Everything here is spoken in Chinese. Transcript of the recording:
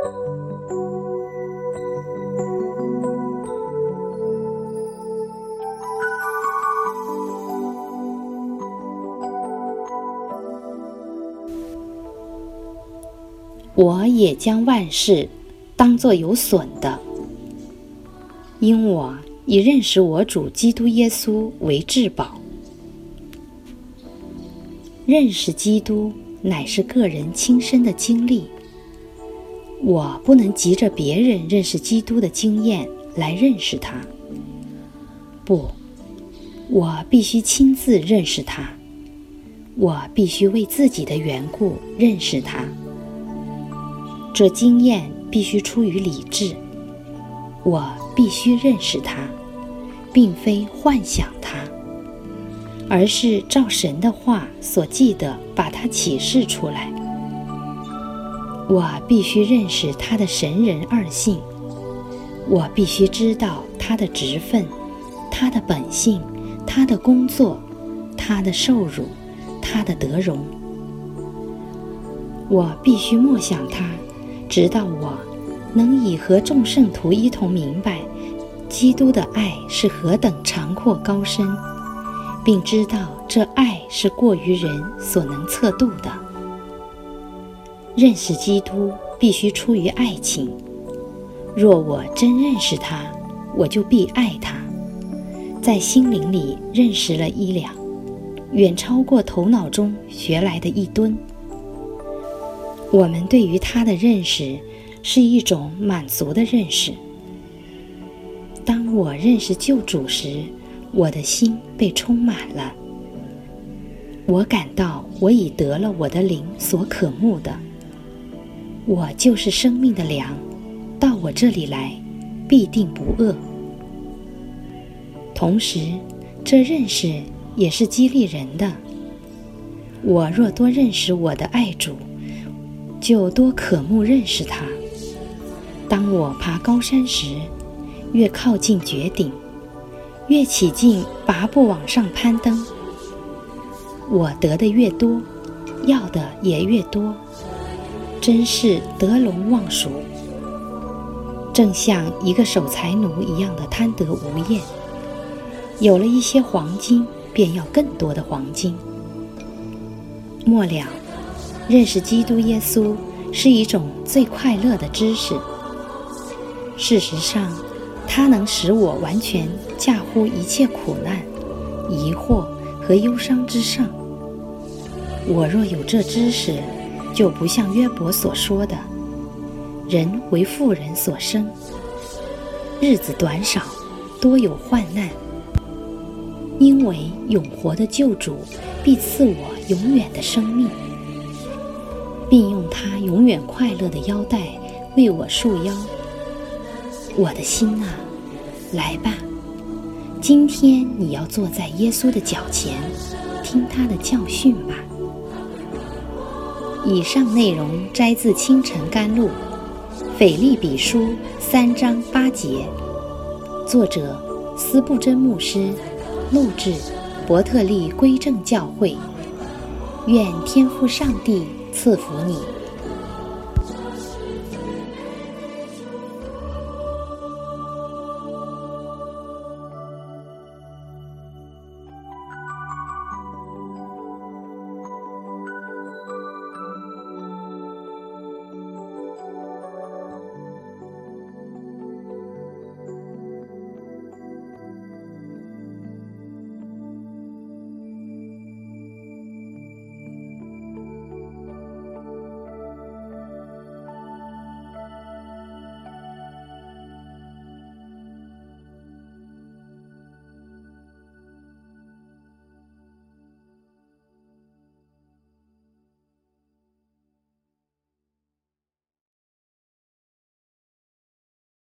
我也将万事当作有损的，因我以认识我主基督耶稣为至宝。认识基督乃是个人亲身的经历，我不能急着别人认识基督的经验来认识他。不，我必须亲自认识他，我必须为自己的缘故认识他。这经验必须出于理智，我必须认识他，并非幻想他，而是照神的话所记的把它启示出来。我必须认识他的神人二性，我必须知道他的职分，他的本性，他的工作，他的受辱，他的得荣。我必须默想他，直到我能以和众圣徒一同明白基督的爱是何等长阔高深，并知道这爱是过于人所能测度的。认识基督必须出于爱情，若我真认识他，我就必爱他，在心灵里认识了1两，远超过头脑中学来的1吨。我们对于他的认识是一种满足的认识。当我认识救主时，我的心被充满了，我感到我已得了我的灵所渴慕的。我就是生命的粮，到我这里来必定不饿。同时，这认识也是激励人的。我若多认识我的爱主，就多渴慕认识他。当我爬高山时，越靠近绝顶，越起劲拔步往上攀登。我得的越多，要的也越多，真是得陇望蜀，正像一个守财奴一样的贪得无厌。有了一些黄金，便要更多的黄金。末了，认识基督耶稣是一种最快乐的知识。事实上，它能使我完全驾乎一切苦难、疑惑和忧伤之上。我若有这知识，就不像约伯所说的，人为妇人所生，日子短少，多有患难。因为永活的救主必赐我永远的生命，并用他永远快乐的腰带为我束腰。我的心啊，来吧，今天你要坐在耶稣的脚前，听他的教训吧。以上内容摘自《清晨甘露》腓立比书3章8节，作者斯布真牧师，录制伯特利归正教会。愿天父上帝赐福你。